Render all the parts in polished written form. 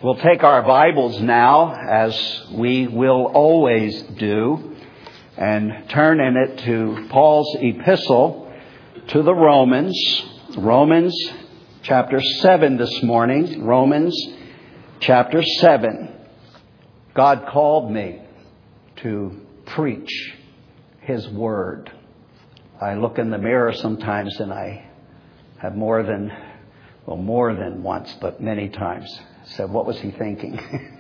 We'll take our Bibles now, as we will always do, and turn in it to Paul's epistle to the Romans. Romans chapter 7 this morning. Romans chapter 7. God called me to preach His Word. I look in the mirror sometimes and I have more than once, but many times said, what was he thinking?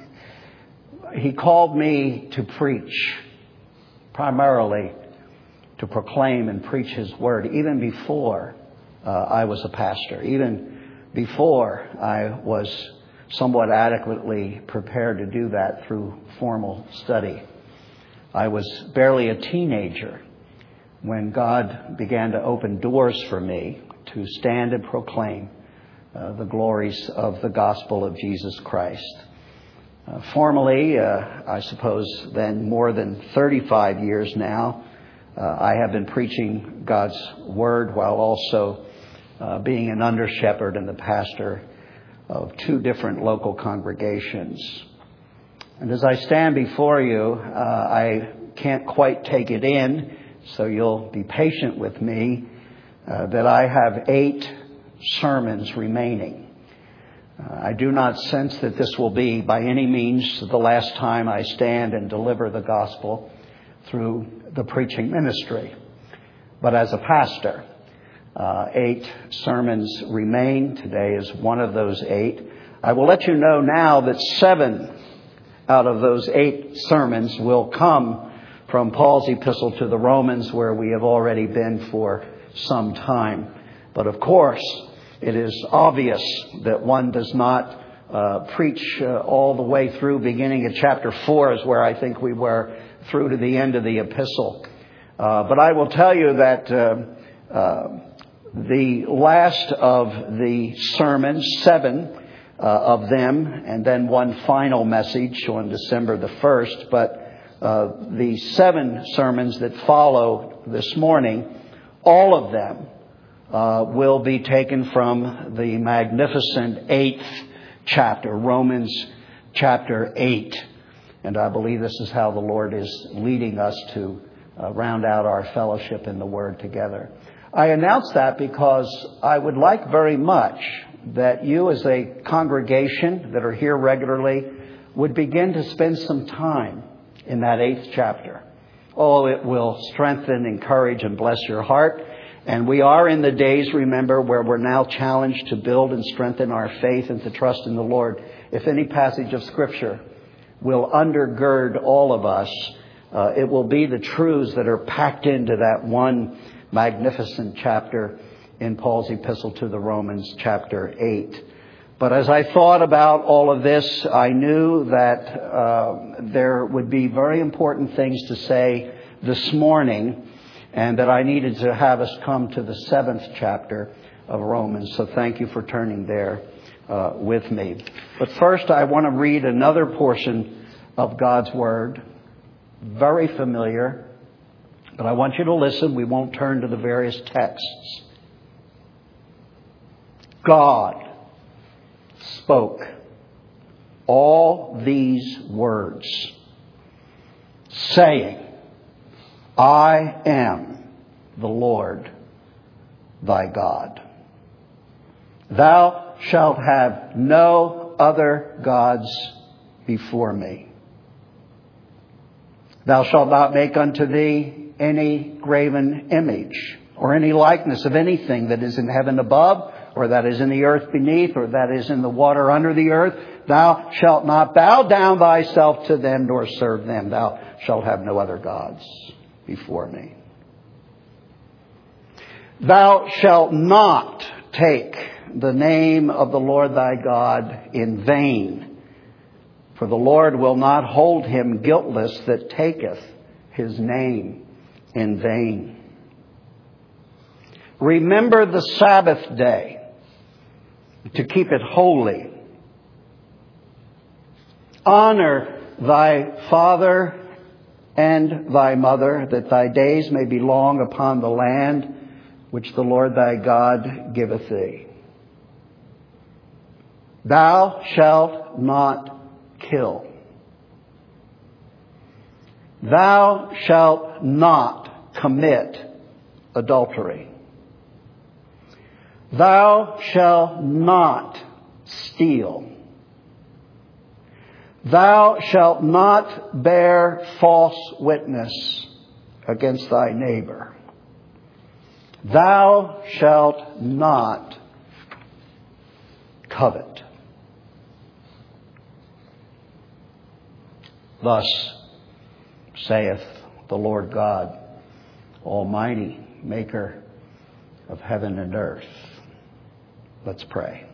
He called me to preach, primarily to proclaim and preach His Word, even before I was a pastor, even before I was somewhat adequately prepared to do that through formal study. I was barely a teenager when God began to open doors for me to stand and proclaim the glories of the gospel of Jesus Christ. Formally, I suppose then more than 35 years now, I have been preaching God's Word while also being an under-shepherd and the pastor of 2 different local congregations. And as I stand before you, I can't quite take it in, so you'll be patient with me, that I have 8 sermons remaining. I do not sense that this will be by any means the last time I stand and deliver the gospel through the preaching ministry. But as a pastor, 8 sermons remain. Today is one of those 8. I will let you know now that 7 out of those 8 sermons will come from Paul's epistle to the Romans, where we have already been for some time. But of course, it is obvious that one does not preach all the way through. Beginning at chapter 4 is where I think we were, through to the end of the epistle. But I will tell you that the last of the sermons, 7 of them, and then one final message on December the 1st, but the 7 sermons that follow this morning, all of them will be taken from the magnificent 8th chapter, Romans chapter 8. And I believe this is how the Lord is leading us to round out our fellowship in the Word together. I announce that because I would like very much that you as a congregation that are here regularly would begin to spend some time in that 8th chapter. Oh, it will strengthen, encourage, and bless your heart. And we are in the days, remember, where we're now challenged to build and strengthen our faith and to trust in the Lord. If any passage of Scripture will undergird all of us, it will be the truths that are packed into that one magnificent chapter in Paul's epistle to the Romans, chapter 8. But as I thought about all of this, I knew that there would be very important things to say this morning, and that I needed to have us come to the 7th chapter of Romans. So thank you for turning there with me. But first, I want to read another portion of God's Word. Very familiar, but I want you to listen. We won't turn to the various texts. God spoke all these words, saying, I am the Lord thy God. Thou shalt have no other gods before me. Thou shalt not make unto thee any graven image or any likeness of anything that is in heaven above, or that is in the earth beneath, or that is in the water under the earth. Thou shalt not bow down thyself to them nor serve them. Thou shalt have no other gods before me. Thou shalt not take the name of the Lord thy God in vain, for the Lord will not hold him guiltless that taketh his name in vain. Remember the Sabbath day to keep it holy. Honor thy father and thy mother, that thy days may be long upon the land which the Lord thy God giveth thee. Thou shalt not kill. Thou shalt not commit adultery. Thou shalt not steal. Thou shalt not bear false witness against thy neighbor. Thou shalt not covet. Thus saith the Lord God Almighty, maker of heaven and earth. Let's pray.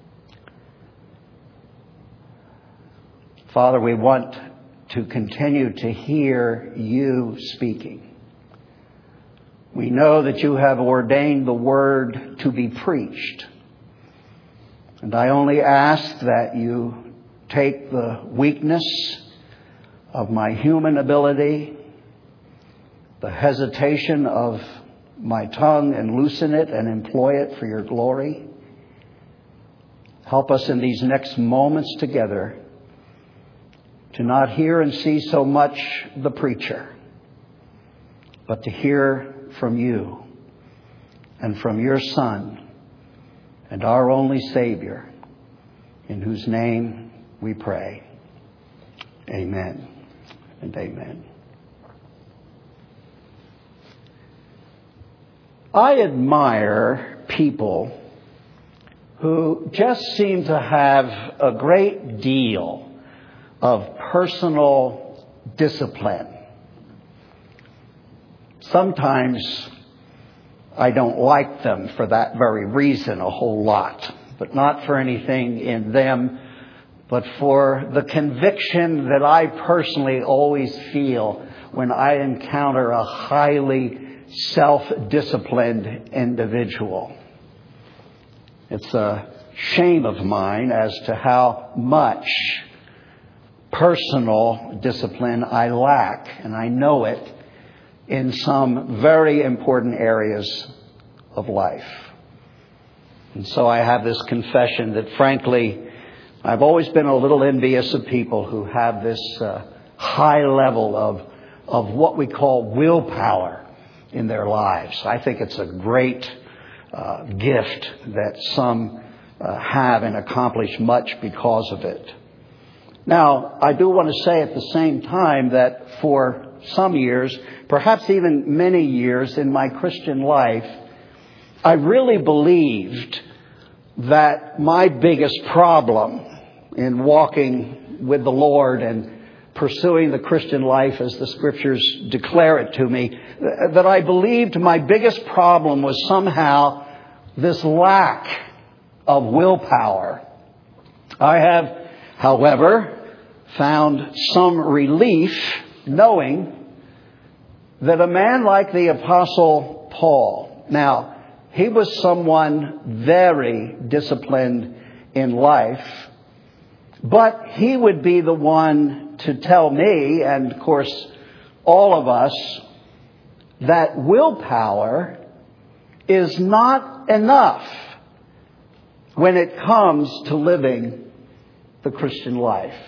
Father, we want to continue to hear you speaking. We know that you have ordained the word to be preached. And I only ask that you take the weakness of my human ability, the hesitation of my tongue, and loosen it and employ it for your glory. Help us in these next moments together to not hear and see so much the preacher, but to hear from you and from your Son and our only Savior, in whose name we pray. Amen and amen. I admire people who just seem to have a great deal of personal discipline. Sometimes I don't like them for that very reason a whole lot, but not for anything in them, but for the conviction that I personally always feel when I encounter a highly self-disciplined individual. It's a shame of mine as to how much personal discipline I lack, and I know it in some very important areas of life. And so I have this confession that, frankly, I've always been a little envious of people who have this high level of what we call willpower in their lives. I think it's a great gift that some have and accomplish much because of it. Now, I do want to say at the same time that for some years, perhaps even many years in my Christian life, I really believed that my biggest problem in walking with the Lord and pursuing the Christian life as the Scriptures declare it to me, that I believed my biggest problem was somehow this lack of willpower. I have, however, found some relief knowing that a man like the Apostle Paul, now, he was someone very disciplined in life, but he would be the one to tell me, and of course all of us, that willpower is not enough when it comes to living the Christian life.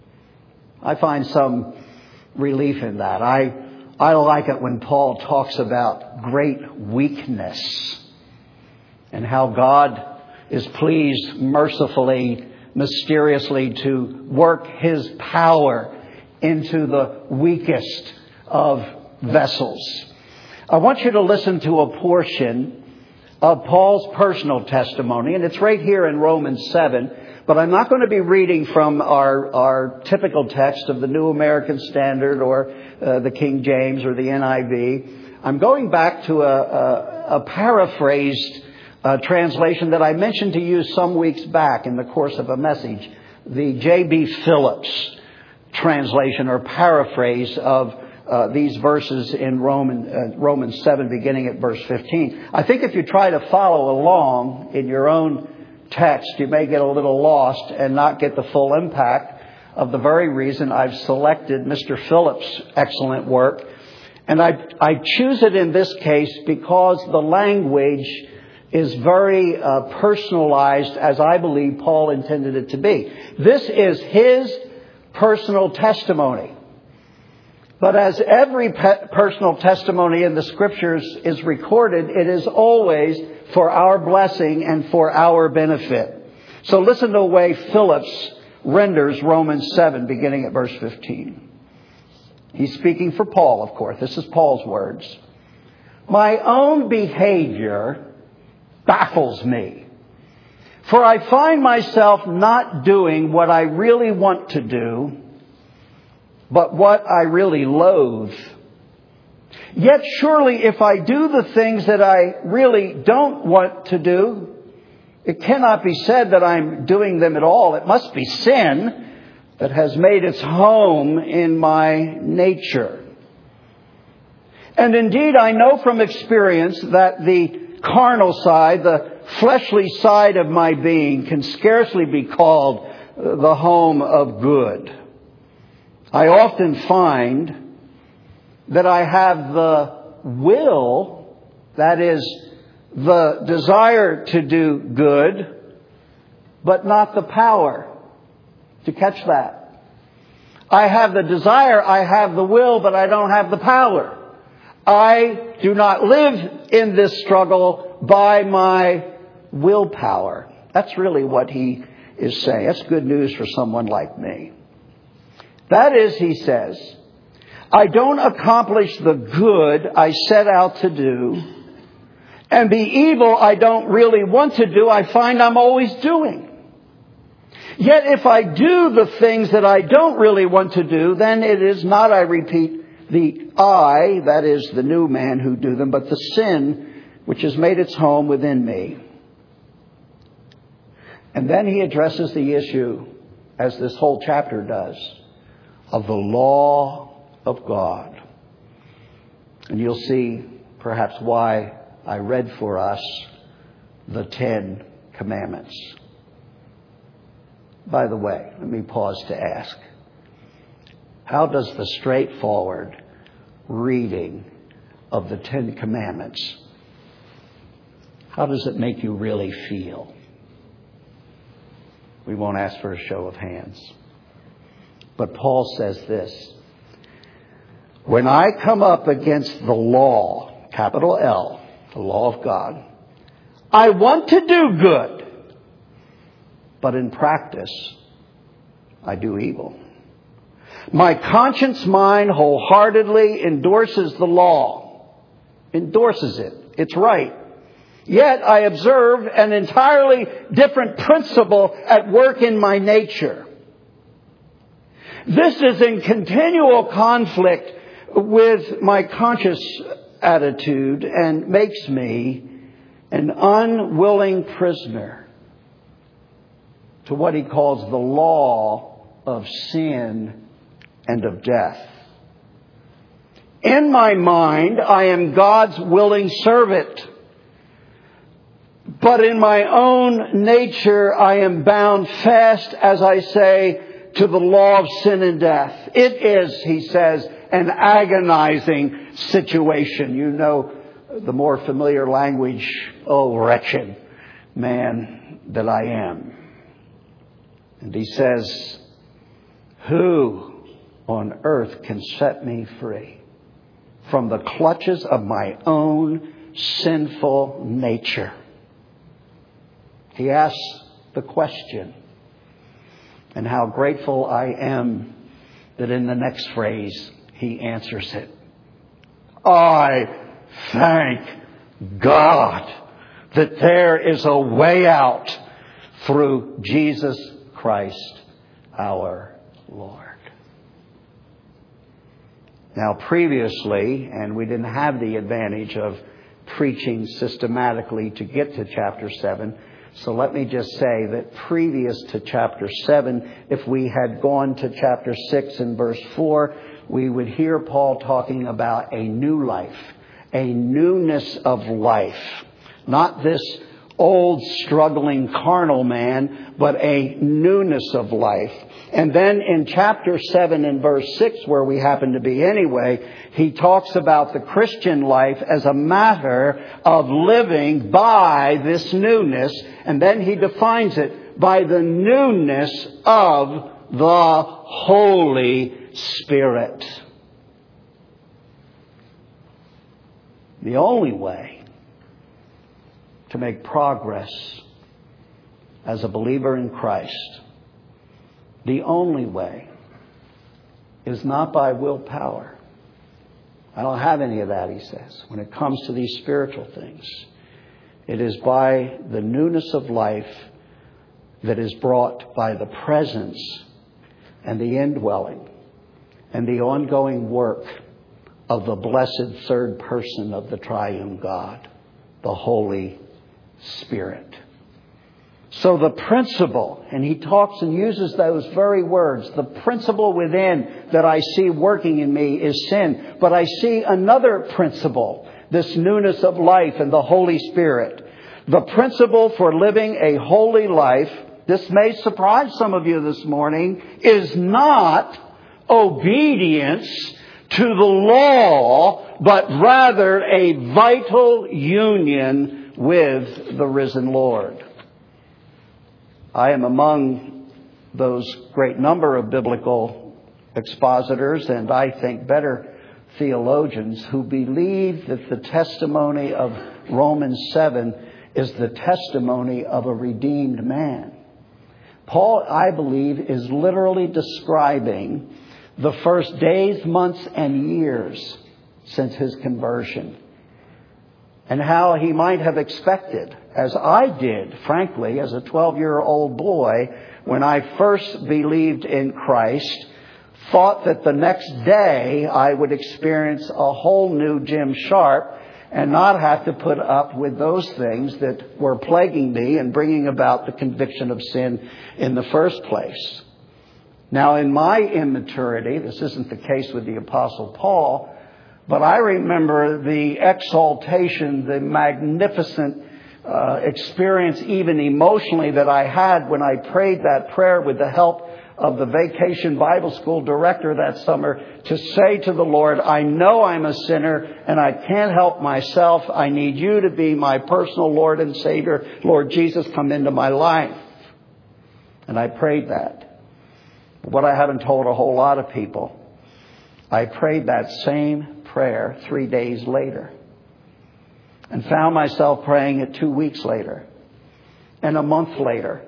I find some relief in that. I like it when Paul talks about great weakness and how God is pleased mercifully, mysteriously to work His power into the weakest of vessels. I want you to listen to a portion of Paul's personal testimony, and it's right here in Romans 7, but I'm not going to be reading from our typical text of the New American Standard or the King James or the NIV. I'm going back to a paraphrased translation that I mentioned to you some weeks back in the course of a message, the J.B. Phillips translation or paraphrase of these verses in Romans 7, beginning at verse 15. I think if you try to follow along in your own text, you may get a little lost and not get the full impact of the very reason I've selected Mr. Phillips' excellent work. And I choose it in this case because the language is very personalized, as I believe Paul intended it to be. This is his personal testimony. But as every personal testimony in the Scriptures is recorded, it is always for our blessing and for our benefit. So listen to the way Phillips renders Romans 7, beginning at verse 15. He's speaking for Paul, of course. This is Paul's words. My own behavior baffles me, for I find myself not doing what I really want to do, but what I really loathe. Yet surely if I do the things that I really don't want to do, it cannot be said that I'm doing them at all. It must be sin that has made its home in my nature. And indeed, I know from experience that the carnal side, the fleshly side of my being, can scarcely be called the home of good. I often find that I have the will, that is, the desire to do good, but not the power. To catch that. I have the desire, I have the will, but I don't have the power. I do not live in this struggle by my willpower. That's really what he is saying. That's good news for someone like me. That is, he says, I don't accomplish the good I set out to do, and the evil I don't really want to do, I find I'm always doing. Yet if I do the things that I don't really want to do, then it is not, I repeat, the I, that is the new man who do them, but the sin which has made its home within me. And then he addresses the issue, as this whole chapter does, of the law of God. And you'll see perhaps why I read for us the 10 Commandments. By the way, let me pause to ask, how does the straightforward reading of the 10 Commandments, how does it make you really feel? We won't ask for a show of hands. But Paul says this, when I come up against the law, capital L, the law of God, I want to do good, but in practice, I do evil. My conscience mind wholeheartedly endorses the law. Endorses it. It's right. Yet I observe an entirely different principle at work in my nature. This is in continual conflict with my conscious attitude and makes me an unwilling prisoner to what he calls the law of sin and of death. In my mind, I am God's willing servant. But in my own nature, I am bound fast, as I say, to the law of sin and death. It is, he says, an agonizing situation. You know the more familiar language, oh, wretched man that I am. And he says, who on earth can set me free from the clutches of my own sinful nature? He asks the question. And how grateful I am that in the next phrase he answers it. I thank God that there is a way out through Jesus Christ our Lord. Now previously, and we didn't have the advantage of preaching systematically to get to chapter 7, so let me just say that previous to chapter 7, if we had gone to chapter 6 and verse 4, we would hear Paul talking about a new life, a newness of life. Not this old struggling carnal man, but a newness of life. And then in chapter 7 and verse 6, where we happen to be anyway, he talks about the Christian life as a matter of living by this newness. And then he defines it by the newness of the Holy Spirit. The only way to make progress as a believer in Christ, the only way, is not by willpower. I don't have any of that, he says, when it comes to these spiritual things. It is by the newness of life that is brought by the presence and the indwelling and the ongoing work of the blessed third person of the triune God, the Holy Spirit. So the principle, and he talks and uses those very words, the principle within that I see working in me is sin. But I see another principle, this newness of life and the Holy Spirit. The principle for living a holy life, this may surprise some of you this morning, is not obedience to the law, but rather a vital union with the risen Lord. I am among those great number of biblical expositors, and I think better theologians, who believe that the testimony of Romans 7 is the testimony of a redeemed man. Paul, I believe, is literally describing the first days, months, and years since his conversion, and how he might have expected, as I did, frankly, as a 12-year-old boy, when I first believed in Christ, thought that the next day I would experience a whole new Jim Sharp and not have to put up with those things that were plaguing me and bringing about the conviction of sin in the first place. Now, in my immaturity, this isn't the case with the Apostle Paul, but I remember the exaltation, the magnificent experience, even emotionally, that I had when I prayed that prayer with the help of the Vacation Bible School director that summer, to say to the Lord, I know I'm a sinner and I can't help myself. I need you to be my personal Lord and Savior. Lord Jesus, come into my life. And I prayed that. What I haven't told a whole lot of people, I prayed that same prayer 3 days later, and found myself praying it 2 weeks later, and a month later,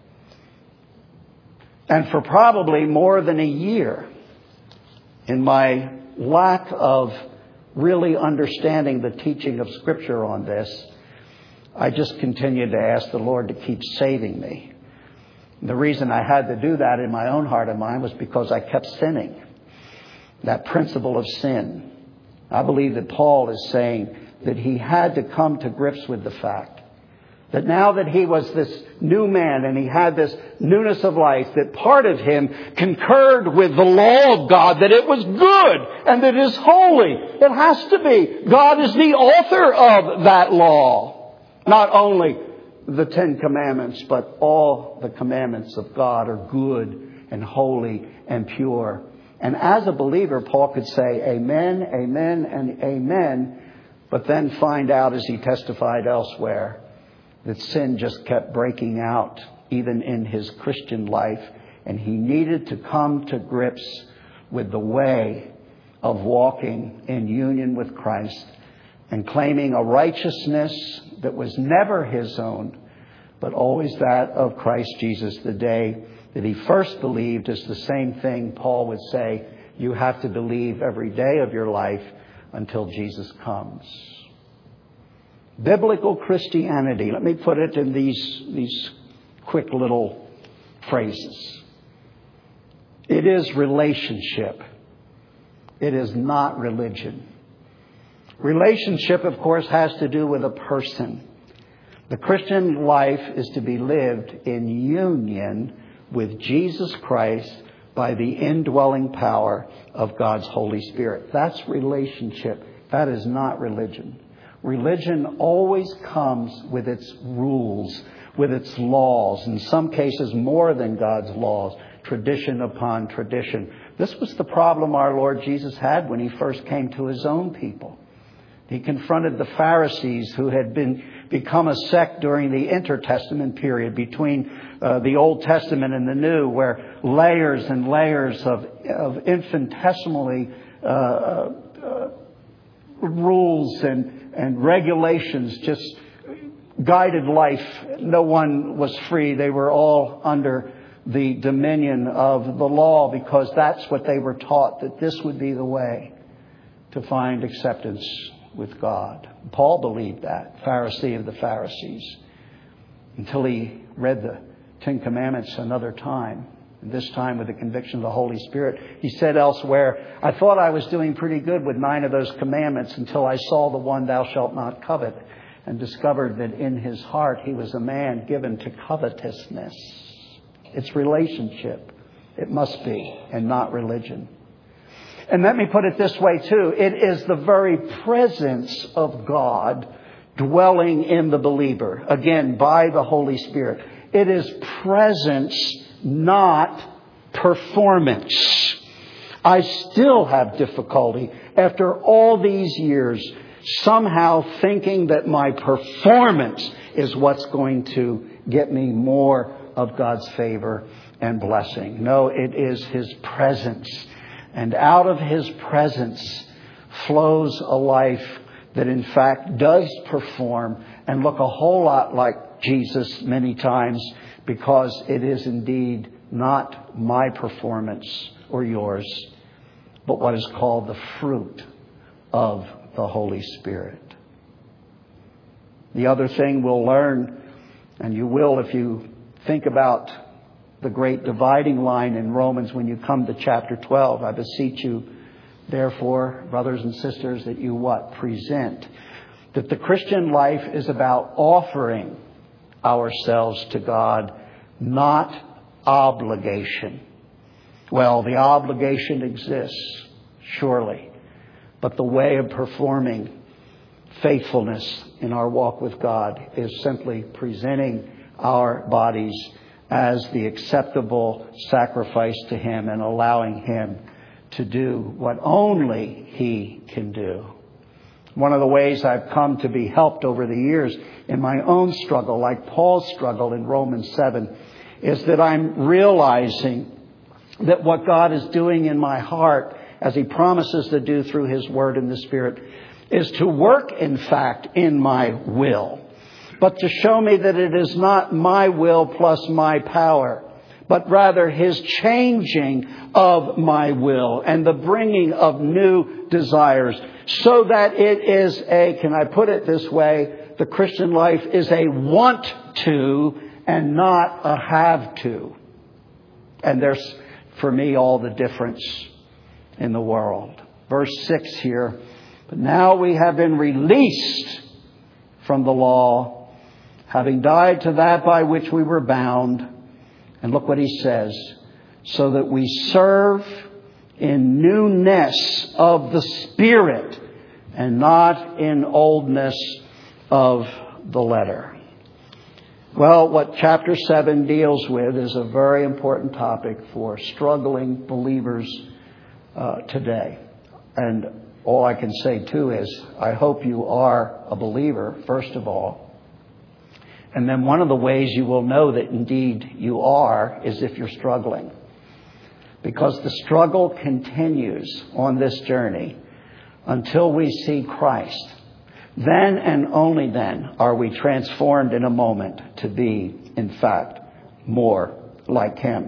and for probably more than a year. In my lack of really understanding the teaching of Scripture on this, I just continued to ask the Lord to keep saving me. The reason I had to do that in my own heart and mind was because I kept sinning. That principle of sin. I believe that Paul is saying that he had to come to grips with the fact that now that he was this new man and he had this newness of life, that part of him concurred with the law of God, that it was good and that it is holy. It has to be. God is the author of that law. Not only the 10 Commandments, but all the commandments of God are good and holy and pure. And as a believer, Paul could say amen, amen, and amen, but then find out, as he testified elsewhere, that sin just kept breaking out even in his Christian life, and he needed to come to grips with the way of walking in union with Christ and claiming a righteousness that was never his own, but always that of Christ Jesus. The day that he first believed is the same thing Paul would say you have to believe every day of your life until Jesus comes. Biblical Christianity, let me put it in these quick little phrases. It is relationship. It is not religion. Relationship, of course, has to do with a person. The Christian life is to be lived in union with Jesus Christ by the indwelling power of God's Holy Spirit. That's relationship. That is not religion. Religion always comes with its rules, with its laws, in some cases more than God's laws, tradition upon tradition. This was the problem our Lord Jesus had when he first came to his own people. He confronted the Pharisees, who had become a sect during the intertestament period between the Old Testament and the New, where layers and layers of infinitesimally rules and regulations just guided life. No one was free. They were all under the dominion of the law, because that's what they were taught, that this would be the way to find acceptance with God. Paul believed that, Pharisee of the Pharisees, until he read the Ten Commandments another time, and this time with the conviction of the Holy Spirit. He said elsewhere, I thought I was doing pretty good with 9 of those commandments until I saw the one, thou shalt not covet, and discovered that in his heart he was a man given to covetousness. It's relationship. It must be, and not religion. And let me put it this way too. It is the very presence of God dwelling in the believer. Again, by the Holy Spirit. It is presence, not performance. I still have difficulty after all these years somehow thinking that my performance is what's going to get me more of God's favor and blessing. No, it is His presence. And out of His presence flows a life that in fact does perform and look a whole lot like Jesus many times, because it is indeed not my performance or yours, but what is called the fruit of the Holy Spirit. The other thing we'll learn, and you will if you think about the great dividing line in Romans when you come to chapter 12. I beseech you, therefore, brothers and sisters, that you what? Present. That the Christian life is about offering ourselves to God, not obligation. Well, the obligation exists, surely. But the way of performing faithfulness in our walk with God is simply presenting our bodies as the acceptable sacrifice to Him and allowing Him to do what only He can do. One of the ways I've come to be helped over the years in my own struggle, like Paul's struggle in Romans 7, is that I'm realizing that what God is doing in my heart, as He promises to do through His Word and the Spirit, is to work, in fact, in my will. But to show me that it is not my will plus my power, but rather His changing of my will and the bringing of new desires, so that it is can I put it this way, the Christian life is a want to and not a have to. And there's, for me, all the difference in the world. Verse 6 here, but now we have been released from the law, having died to that by which we were bound. And look what he says. So that we serve in newness of the Spirit and not in oldness of the letter. Well, what chapter 7 deals with is a very important topic for struggling believers today. And all I can say too is I hope you are a believer, first of all. And then one of the ways you will know that indeed you are is if you're struggling. Because the struggle continues on this journey until we see Christ. Then and only then are we transformed in a moment to be, in fact, more like Him.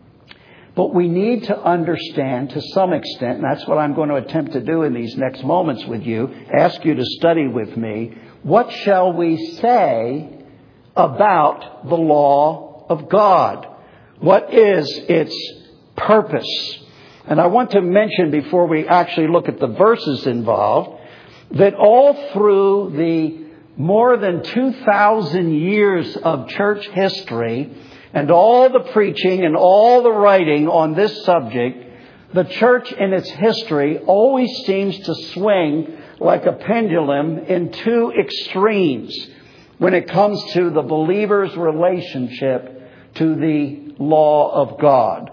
But we need to understand to some extent, and that's what I'm going to attempt to do in these next moments with you, ask you to study with me, what shall we say about the law of God? What is its purpose? And I want to mention before we actually look at the verses involved, that all through the more than 2,000 years of church history and all the preaching and all the writing on this subject, the church in its history always seems to swing like a pendulum in two extremes when it comes to the believer's relationship to the law of God.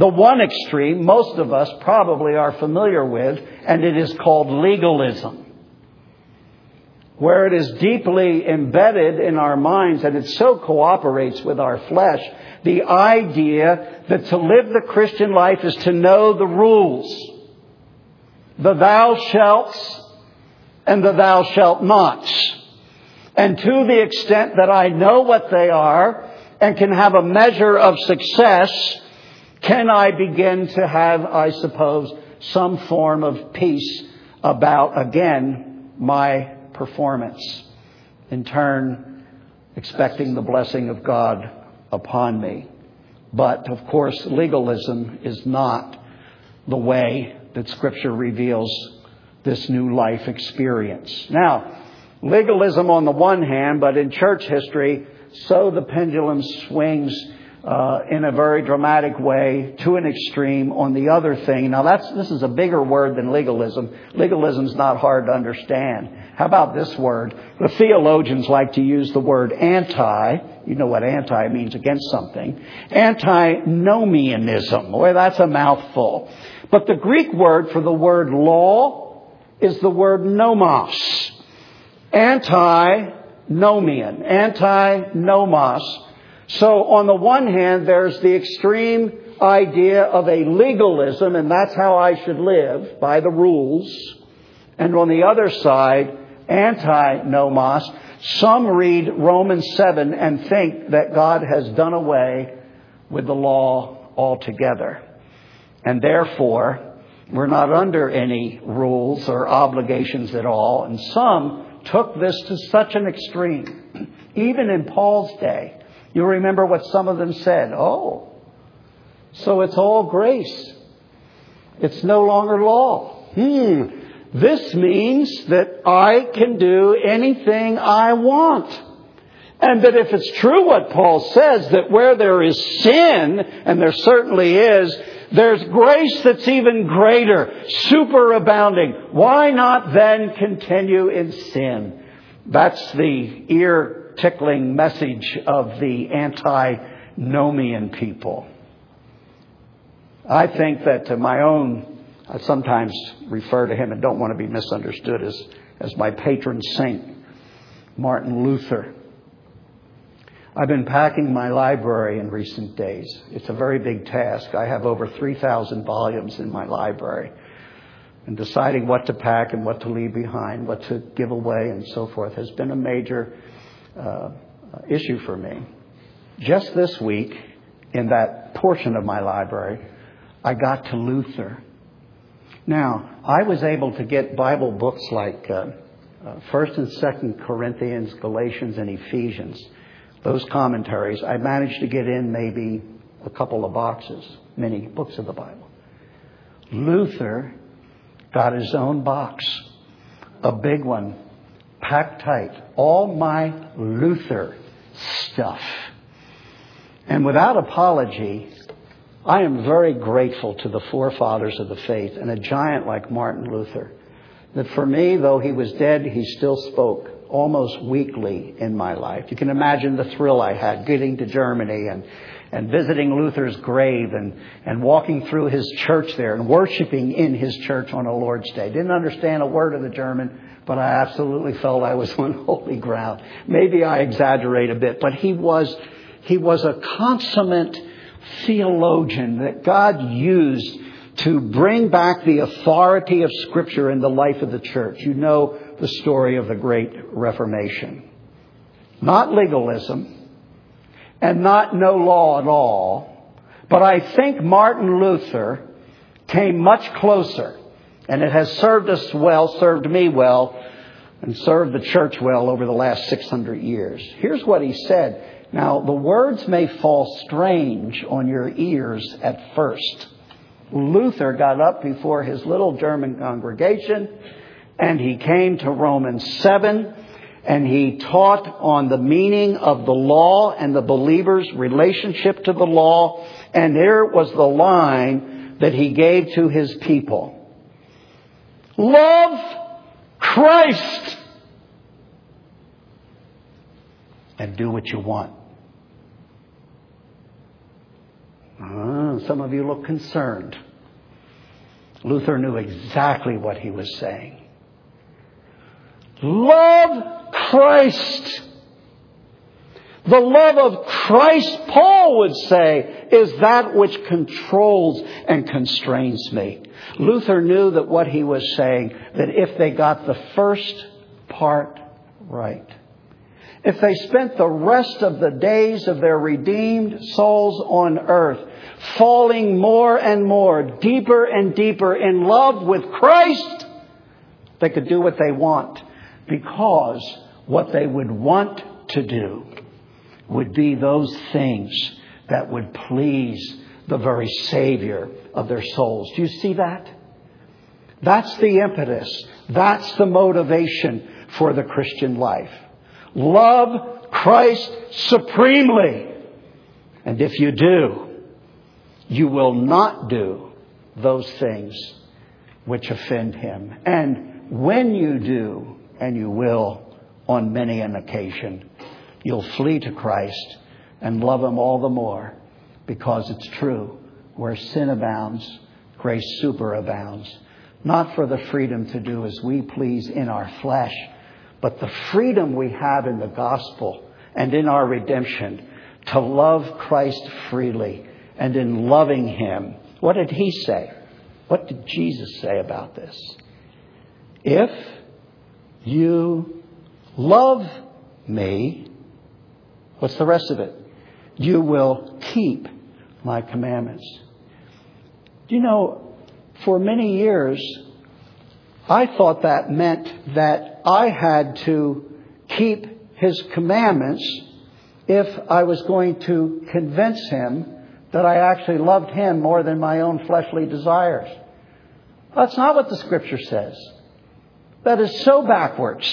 The one extreme most of us probably are familiar with, and it is called legalism, where it is deeply embedded in our minds and it so cooperates with our flesh, the idea that to live the Christian life is to know the rules, the thou shalts and the thou shalt nots. And to the extent that I know what they are and can have a measure of success, can I begin to have, I suppose, some form of peace about, again, my performance. In turn, expecting the blessing of God upon me. But, of course, legalism is not the way that Scripture reveals this new life experience. Now, legalism on the one hand, but in church history, so the pendulum swings in a very dramatic way to an extreme on the other thing. Now, this is a bigger word than legalism. Legalism's not hard to understand. How about this word? The theologians like to use the word anti. You know what anti means, against something. Antinomianism. Boy, that's a mouthful. But the Greek word for the word law is the word nomos. Antinomian. Antinomos. So on the one hand, there's the extreme idea of a legalism, and that's how I should live, by the rules. And on the other side, antinomos. Some read Romans 7 and think that God has done away with the law altogether. And therefore, we're not under any rules or obligations at all. And some took this to such an extreme. Even in Paul's day, you remember what some of them said. Oh, so it's all grace. It's no longer law. This means that I can do anything I want. And that if it's true what Paul says, that where there is sin, and there certainly is, there's grace that's even greater, superabounding. Why not then continue in sin? That's the ear-tickling message of the antinomian people. I think that I sometimes refer to him and don't want to be misunderstood as my patron saint, Martin Luther. I've been packing my library in recent days. It's a very big task. I have over 3,000 volumes in my library. And deciding what to pack and what to leave behind, what to give away and so forth has been a major issue for me. Just this week, in that portion of my library, I got to Luther. Now, I was able to get Bible books like 1st and 2nd Corinthians, Galatians, and Ephesians. Those commentaries, I managed to get in maybe a couple of boxes, many books of the Bible. Luther got his own box, a big one, packed tight, all my Luther stuff. And without apology, I am very grateful to the forefathers of the faith and a giant like Martin Luther, that for me, though he was dead, he still spoke almost weekly in my life. You can imagine the thrill I had getting to Germany and visiting Luther's grave and walking through his church there and worshiping in his church on a Lord's Day. Didn't understand a word of the German, but I absolutely felt I was on holy ground. Maybe I exaggerate a bit, but he was a consummate theologian that God used to bring back the authority of Scripture in the life of the church. You know the story of the Great Reformation. Not legalism and not no law at all, but I think Martin Luther came much closer, and it has served us well, served me well, and served the church well over the last 600 years. Here's what he said. Now, the words may fall strange on your ears at first. Luther got up before his little German congregation and he came to Romans 7 and he taught on the meaning of the law and the believer's relationship to the law. And there was the line that he gave to his people. Love Christ and do what you want. Some of you look concerned. Luther knew exactly what he was saying. Love Christ. The love of Christ, Paul would say, is that which controls and constrains me. Luther knew that what he was saying, that if they got the first part right, if they spent the rest of the days of their redeemed souls on earth falling more and more, deeper and deeper in love with Christ, they could do what they want, because what they would want to do would be those things that would please the very Savior of their souls. Do you see that? That's the impetus. That's the motivation for the Christian life. Love Christ supremely. And if you do, you will not do those things which offend Him. And when you do, and you will on many an occasion, you'll flee to Christ and love Him all the more, because it's true. Where sin abounds, grace superabounds. Not for the freedom to do as we please in our flesh, but the freedom we have in the gospel and in our redemption to love Christ freely. And in loving Him, what did He say? What did Jesus say about this? If you love me, what's the rest of it? You will keep my commandments. Do you know, for many years, I thought that meant that I had to keep His commandments if I was going to convince Him that I actually loved Him more than my own fleshly desires. That's not what the Scripture says. That is so backwards.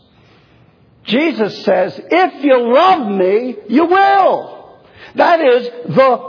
Jesus says, if you love me, you will. That is, the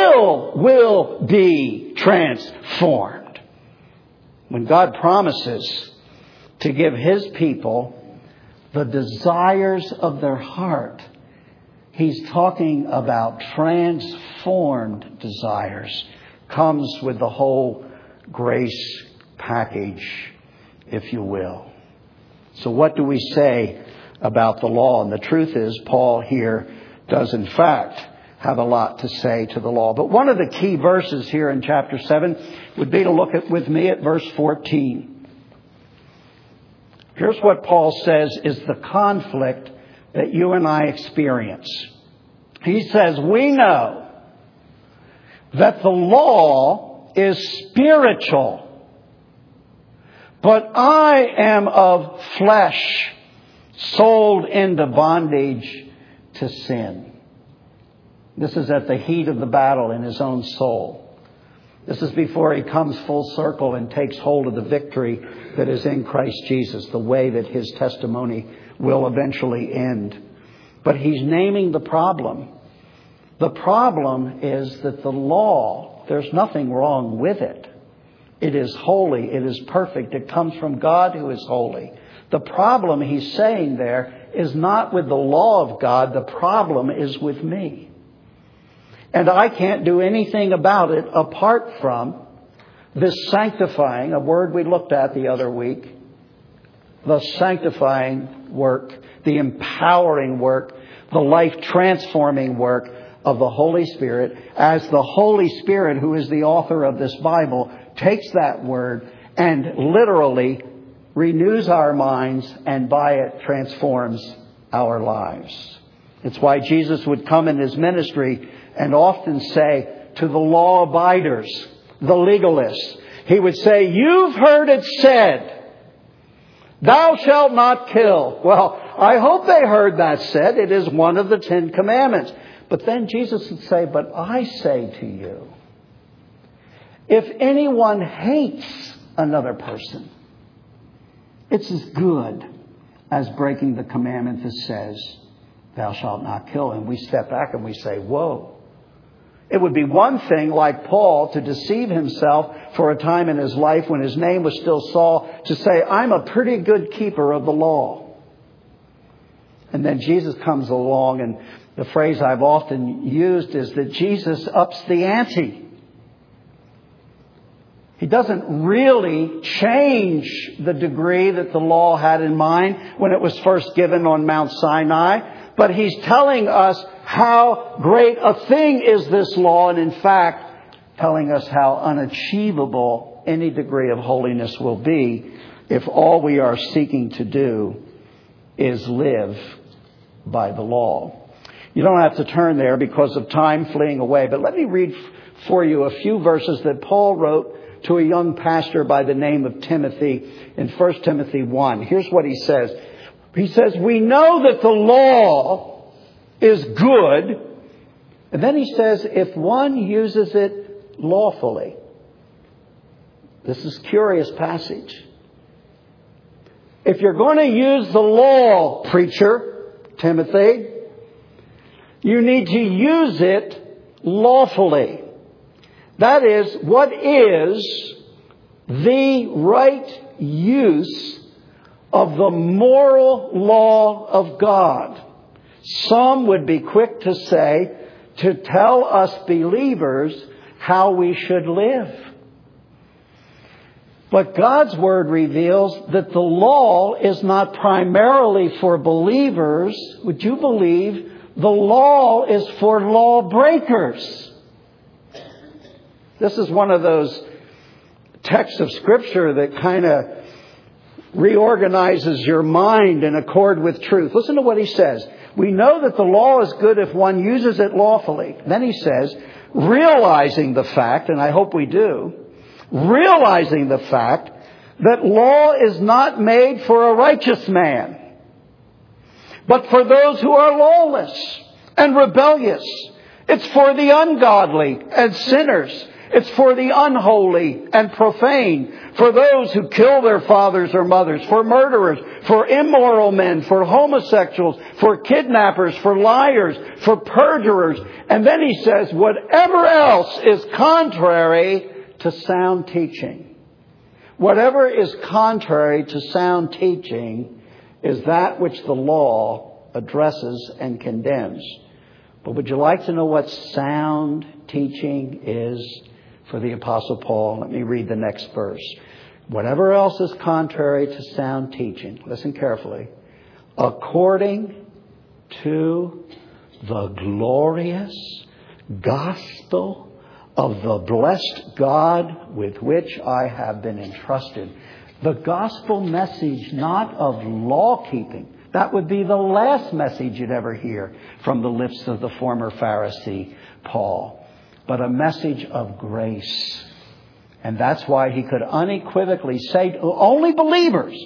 will be transformed. When God promises to give His people the desires of their heart, He's talking about transformed desires. Comes with the whole grace package, if you will. So what do we say about the law? And the truth is, Paul here does in fact have a lot to say to the law. But one of the key verses here in chapter 7 would be to look at with me at verse 14. Here's what Paul says is the conflict that you and I experience. He says, we know that the law is spiritual, but I am of flesh, sold into bondage to sin. This is at the heat of the battle in his own soul. This is before he comes full circle and takes hold of the victory that is in Christ Jesus, the way that his testimony will eventually end. But he's naming the problem. The problem is that the law, there's nothing wrong with it. It is holy. It is perfect. It comes from God who is holy. The problem he's saying there is not with the law of God. The problem is with me. And I can't do anything about it apart from this sanctifying, a word we looked at the other week, the sanctifying work, the empowering work, the life-transforming work of the Holy Spirit, as the Holy Spirit, who is the author of this Bible, takes that word and literally renews our minds and by it transforms our lives. It's why Jesus would come in his ministry and often say to the law abiders, the legalists, he would say, you've heard it said, thou shalt not kill. Well, I hope they heard that said. It is one of the 10 commandments. But then Jesus would say, but I say to you, if anyone hates another person, it's as good as breaking the commandment that says, thou shalt not kill. And we step back and we say, whoa. It would be one thing, like Paul, to deceive himself for a time in his life when his name was still Saul, to say, I'm a pretty good keeper of the law. And then Jesus comes along The phrase I've often used is that Jesus ups the ante. He doesn't really change the degree that the law had in mind when it was first given on Mount Sinai, but he's telling us how great a thing is this law, and in fact, telling us how unachievable any degree of holiness will be if all we are seeking to do is live by the law. You don't have to turn there because of time fleeing away, but let me read for you a few verses that Paul wrote to a young pastor by the name of Timothy in 1 Timothy 1. Here's what he says. He says, we know that the law is good. And then he says, if one uses it lawfully. This is a curious passage. If you're going to use the law, preacher, Timothy, you need to use it lawfully. That is, what is the right use of the moral law of God? Some would be quick to say, to tell us believers how we should live. But God's Word reveals that the law is not primarily for believers. Would you believe the law is for lawbreakers? This is one of those texts of Scripture that kind of reorganizes your mind in accord with truth. Listen to what he says. We know that the law is good if one uses it lawfully. Then he says, realizing the fact, and I hope we do, realizing the fact that law is not made for a righteous man, but for those who are lawless and rebellious. It's for the ungodly and sinners. It's for the unholy and profane, for those who kill their fathers or mothers, for murderers, for immoral men, for homosexuals, for kidnappers, for liars, for perjurers. And then he says, whatever else is contrary to sound teaching. Whatever is contrary to sound teaching is that which the law addresses and condemns. But would you like to know what sound teaching is for the Apostle Paul? Let me read the next verse. Whatever else is contrary to sound teaching, listen carefully, according to the glorious gospel of the blessed God with which I have been entrusted. The gospel message not of law keeping. That would be the last message you'd ever hear from the lips of the former Pharisee Paul. But a message of grace. And that's why he could unequivocally say to only believers,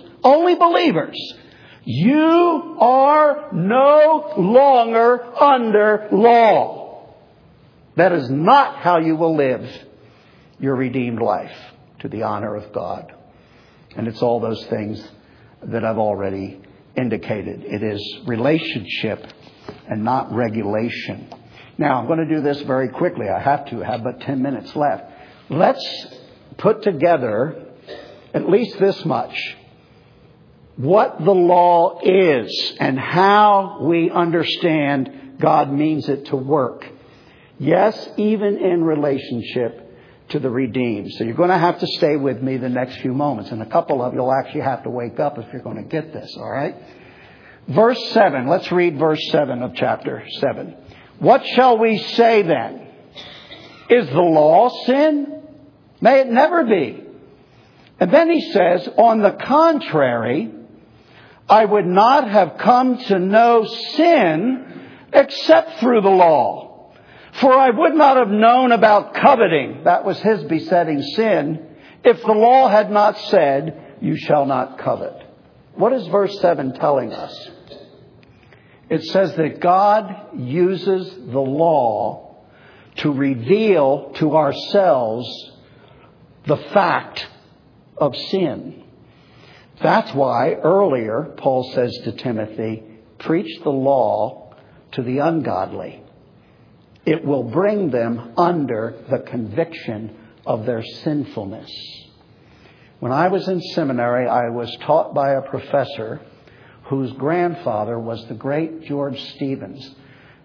you are no longer under law. That is not how you will live your redeemed life to the honor of God. And it's all those things that I've already indicated. It is relationship and not regulation. Now, I'm going to do this very quickly. I have but 10 minutes left. Let's put together at least this much. What the law is and how we understand God means it to work. Yes, even in relationship to the redeemed. So you're going to have to stay with me the next few moments. And a couple of you will actually have to wake up if you're going to get this, all right? Verse 7. Let's read verse 7 of chapter 7. What shall we say then? Is the law sin? May it never be. And then he says, on the contrary, I would not have come to know sin except through the law. For I would not have known about coveting, that was his besetting sin, if the law had not said, you shall not covet. What is verse 7 telling us? It says that God uses the law to reveal to ourselves the fact of sin. That's why earlier Paul says to Timothy, preach the law to the ungodly. It will bring them under the conviction of their sinfulness. When I was in seminary, I was taught by a professor whose grandfather was the great George Stevens.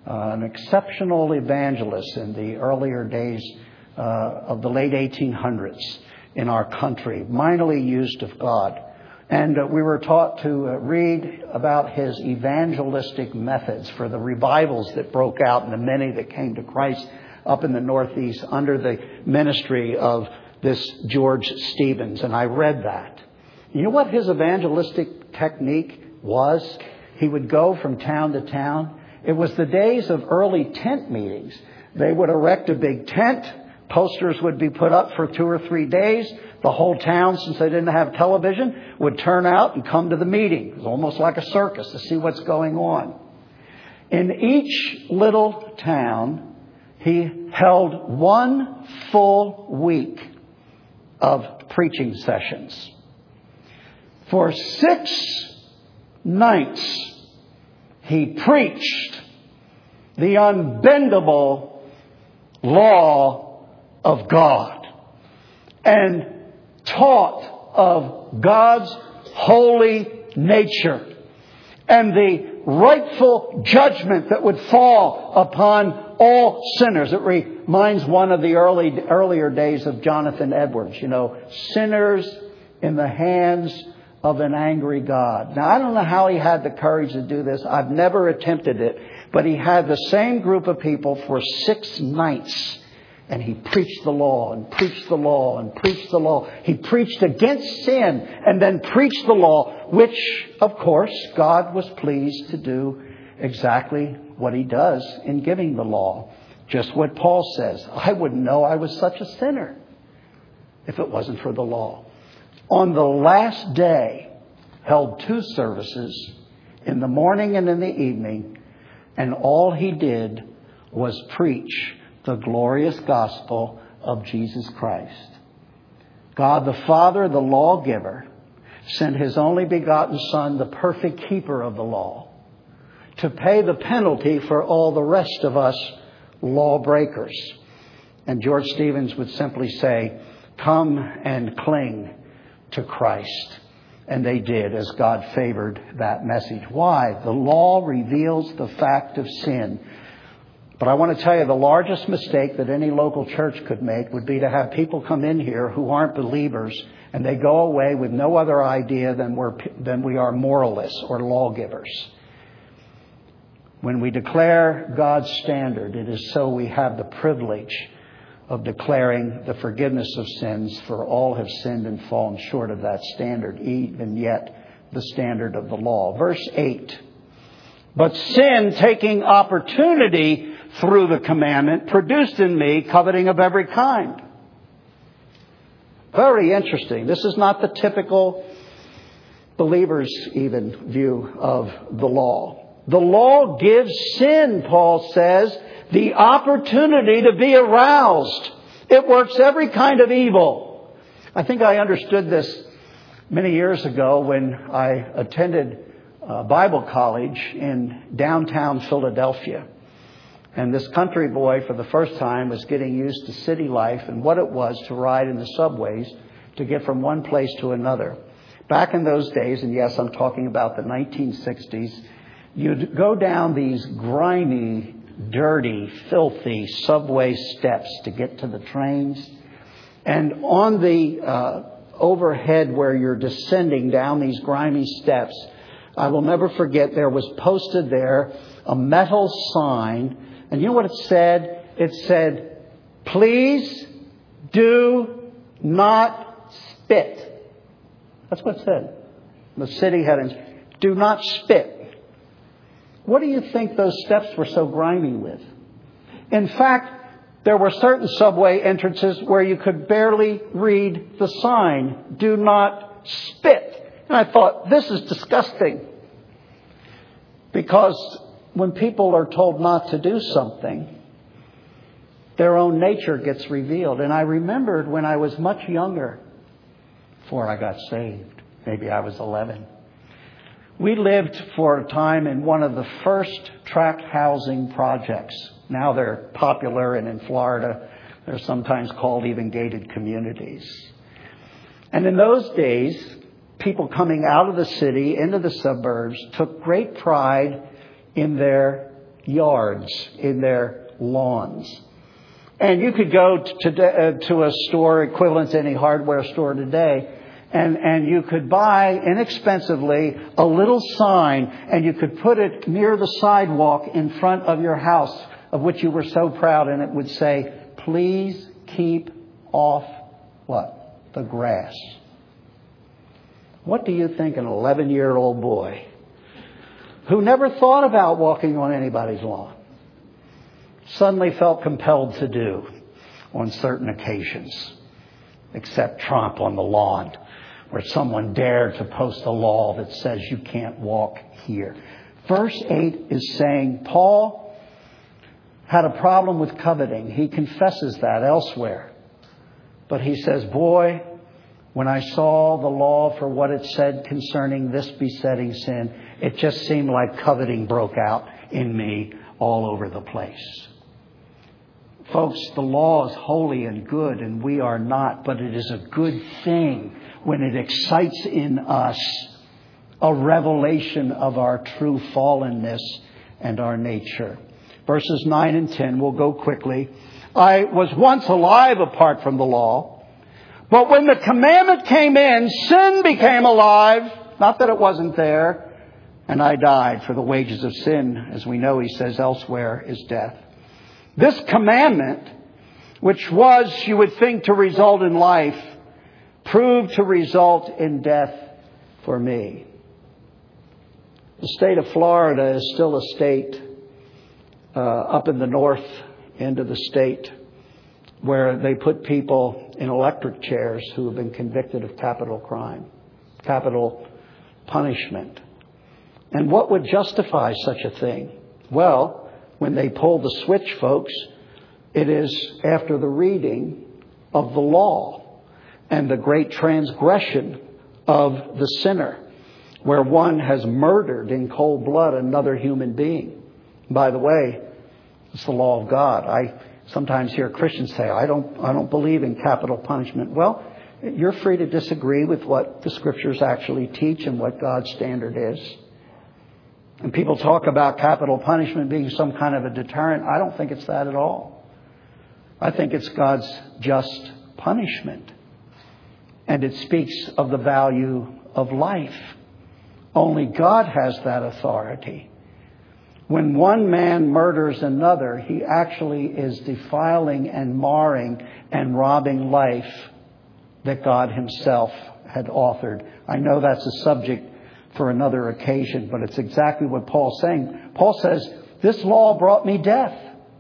an exceptional evangelist in the earlier days of the late 1800s in our country, mightily used of God. And we were taught to read about his evangelistic methods for the revivals that broke out and the many that came to Christ up in the Northeast under the ministry of this George Stevens. And I read that. You know what his evangelistic technique was? He would go from town to town. It was the days of early tent meetings. They would erect a big tent. Posters would be put up for 2 or 3 days. The whole town, since they didn't have television, would turn out and come to the meeting. It was almost like a circus to see what's going on. In each little town, he held 1 full week of preaching sessions. For 6 nights, he preached the unbendable law of God and taught of God's holy nature and the rightful judgment that would fall upon all sinners. It reminds one of the earlier days of Jonathan Edwards, sinners in the hands of an angry God. Now, I don't know how he had the courage to do this. I've never attempted it. But he had the same group of people for 6 nights. And he preached the law and preached the law and preached the law. He preached against sin and then preached the law, which, of course, God was pleased to do exactly what he does in giving the law. Just what Paul says. I wouldn't know I was such a sinner if it wasn't for the law. On the last day, held 2 services in the morning and in the evening, and all he did was preach the glorious gospel of Jesus Christ. God the Father, the lawgiver, sent his only begotten Son, the perfect keeper of the law, to pay the penalty for all the rest of us lawbreakers. And George Stevens would simply say, come and cling to Christ. And they did, as God favored that message. Why? The law reveals the fact of sin. But I want to tell you, the largest mistake that any local church could make would be to have people come in here who aren't believers and they go away with no other idea than we are moralists or lawgivers. When we declare God's standard, it is so we have the privilege of declaring the forgiveness of sins, for all have sinned and fallen short of that standard, even yet the standard of the law. Verse 8. But sin, taking opportunity through the commandment, produced in me coveting of every kind. Very interesting. This is not the typical believer's even view of the law. The law gives sin, Paul says, the opportunity to be aroused. It works every kind of evil. I think I understood this many years ago when I attended Bible college in downtown Philadelphia. And this country boy, for the first time, was getting used to city life and what it was to ride in the subways to get from one place to another. Back in those days, and yes, I'm talking about the 1960s, you'd go down these grimy, dirty, filthy subway steps to get to the trains. And on the overhead where you're descending down these grimy steps, I will never forget, there was posted there a metal sign. And you know what it said? It said, please do not spit. That's what it said. The city had, do not spit. What do you think those steps were so grimy with? In fact, there were certain subway entrances where you could barely read the sign, do not spit. And I thought, this is disgusting. Because when people are told not to do something, their own nature gets revealed. And I remembered when I was much younger, before I got saved, maybe I was 11. We lived for a time in one of the first tract housing projects. Now they're popular, and in Florida, they're sometimes called even gated communities. And in those days, people coming out of the city into the suburbs took great pride in their yards, in their lawns. And you could go to a store equivalent to any hardware store today, and you could buy inexpensively a little sign, and you could put it near the sidewalk in front of your house, of which you were so proud, and it would say, "Please keep off" what? The grass. What do you think an 11-year-old boy who never thought about walking on anybody's lawn suddenly felt compelled to do on certain occasions, except tromp on the lawn where someone dared to post a law that says you can't walk here? Verse 8 is saying Paul had a problem with coveting. He confesses that elsewhere. But he says, boy, when I saw the law for what it said concerning this besetting sin, it just seemed like coveting broke out in me all over the place. Folks, the law is holy and good, and we are not, but it is a good thing when it excites in us a revelation of our true fallenness and our nature. Verses 9 and 10, we'll go quickly. I was once alive apart from the law, but when the commandment came in, sin became alive. Not that it wasn't there. And I died, for the wages of sin, as we know, he says elsewhere, is death. This commandment, which was, you would think, to result in life, proved to result in death for me. The state of Florida is still a state up in the north end of the state where they put people in electric chairs who have been convicted of capital crime, capital punishment. And what would justify such a thing? Well, when they pull the switch, folks, it is after the reading of the law and the great transgression of the sinner, where one has murdered in cold blood another human being. By the way, it's the law of God. I sometimes hear Christians say, I don't believe in capital punishment. Well, you're free to disagree with what the Scriptures actually teach and what God's standard is. And people talk about capital punishment being some kind of a deterrent. I don't think it's that at all. I think it's God's just punishment. And it speaks of the value of life. Only God has that authority. When one man murders another, he actually is defiling and marring and robbing life that God himself had authored. I know that's a subject for another occasion, but it's exactly what Paul's saying. Paul says, this law brought me death.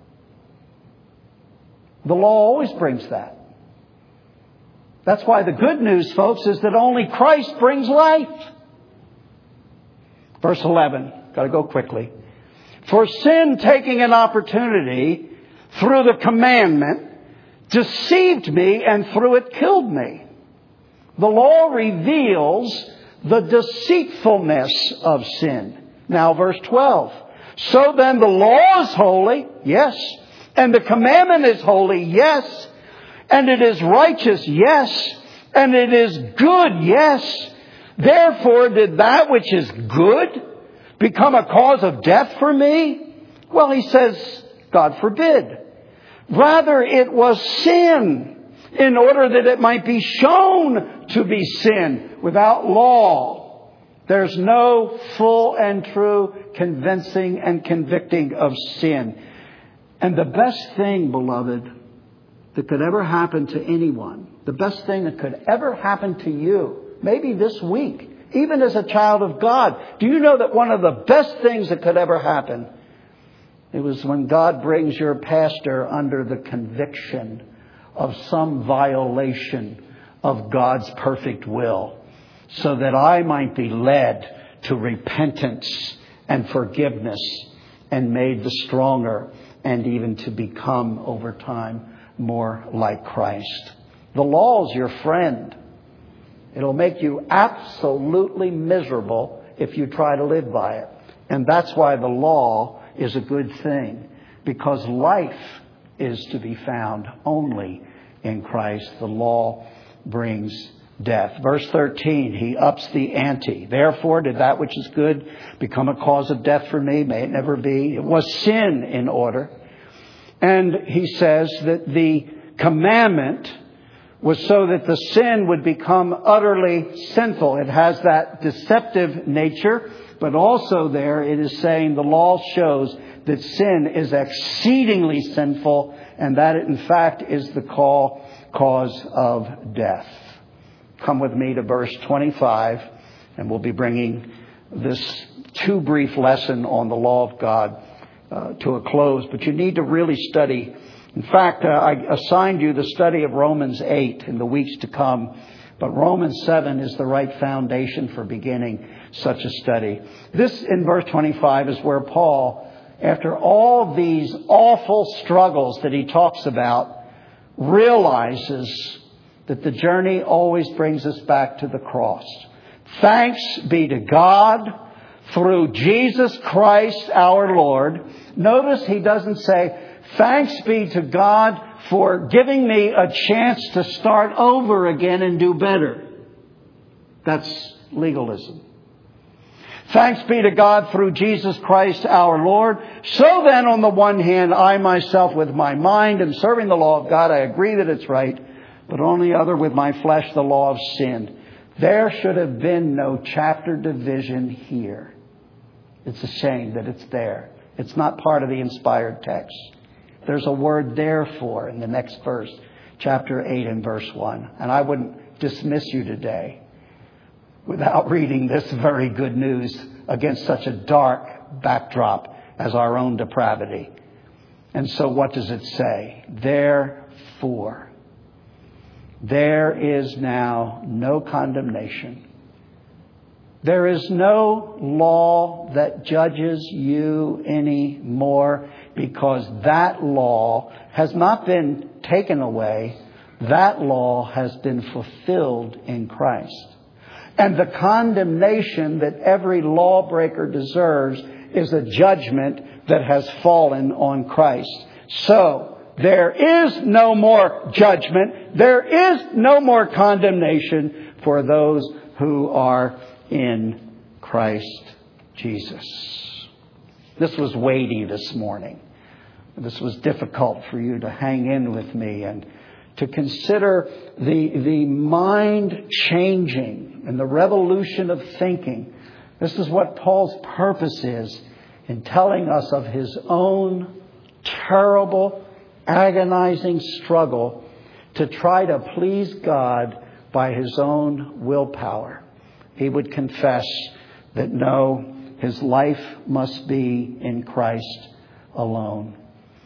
The law always brings that. That's why the good news, folks, is that only Christ brings life. Verse 11, got to go quickly. For sin, taking an opportunity through the commandment, deceived me and through it killed me. The law reveals the deceitfulness of sin. Now, verse 12. So then the law is holy, yes. And the commandment is holy, yes. And it is righteous, yes. And it is good, yes. Therefore, did that which is good become a cause of death for me? Well, he says, God forbid. Rather, it was sin, in order that it might be shown to be sin. Without law, there's no full and true convincing and convicting of sin. And the best thing, beloved, that could ever happen to anyone, the best thing that could ever happen to you, maybe this week, even as a child of God, do you know that one of the best things that could ever happen, it was when God brings your pastor under the conviction of some violation of God's perfect will, so that I might be led to repentance and forgiveness and made the stronger and even to become over time more like Christ. The law is your friend. It'll make you absolutely miserable if you try to live by it. And that's why the law is a good thing, because life is to be found only in Christ. The law brings death. Verse 13, he ups the ante. Therefore, did that which is good become a cause of death for me? May it never be. It was sin in order. And he says that the commandment was so that the sin would become utterly sinful. It has that deceptive nature, but also there it is saying the law shows that sin is exceedingly sinful, and that it in fact is the cause of death. Come with me to verse 25, and we'll be bringing this too brief lesson on the law of God to a close. But you need to really study. In fact, I assigned you the study of Romans 8 in the weeks to come. But Romans 7 is the right foundation for beginning such a study. This, in verse 25, is where Paul, after all these awful struggles that he talks about, realizes that the journey always brings us back to the cross. Thanks be to God through Jesus Christ our Lord. Notice he doesn't say, thanks be to God for giving me a chance to start over again and do better. That's legalism. Thanks be to God through Jesus Christ our Lord. So then, on the one hand, I myself with my mind am serving the law of God. I agree that it's right. But on the other, with my flesh, the law of sin. There should have been no chapter division here. It's a shame that it's there. It's not part of the inspired text. There's a word therefore in the next verse, chapter 8 and verse 1. And I wouldn't dismiss you today without reading this very good news against such a dark backdrop as our own depravity. And so what does it say? Therefore, there is now no condemnation. There is no law that judges you anymore, because that law has not been taken away. That law has been fulfilled in Christ. And the condemnation that every lawbreaker deserves is a judgment that has fallen on Christ. So, there is no more judgment. There is no more condemnation for those who are in Christ Jesus. This was weighty this morning. This was difficult for you to hang in with me and to consider the mind changing and the revolution of thinking. This is what Paul's purpose is in telling us of his own terrible, agonizing struggle to try to please God by his own willpower. He would confess that no, his life must be in Christ alone.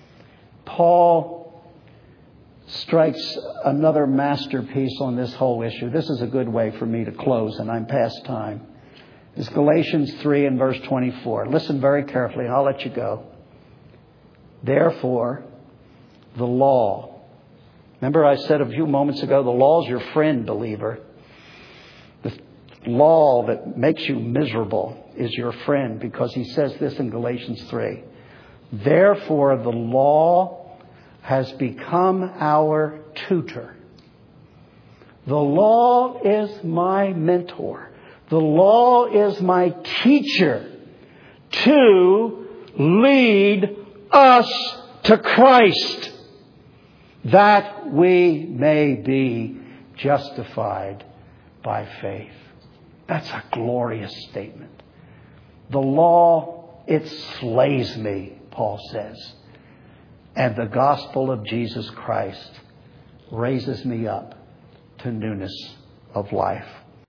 Paul strikes another masterpiece on this whole issue. This is a good way for me to close, and I'm past time. It's Galatians 3 and verse 24. Listen very carefully, and I'll let you go. Therefore, the law. Remember I said a few moments ago, the law is your friend, believer. The law that makes you miserable is your friend, because he says this in Galatians 3. Therefore, the law has become our tutor. The law is my mentor. The law is my teacher to lead us to Christ, that we may be justified by faith. That's a glorious statement. The law, it slays me, Paul says. And the gospel of Jesus Christ raises me up to newness of life.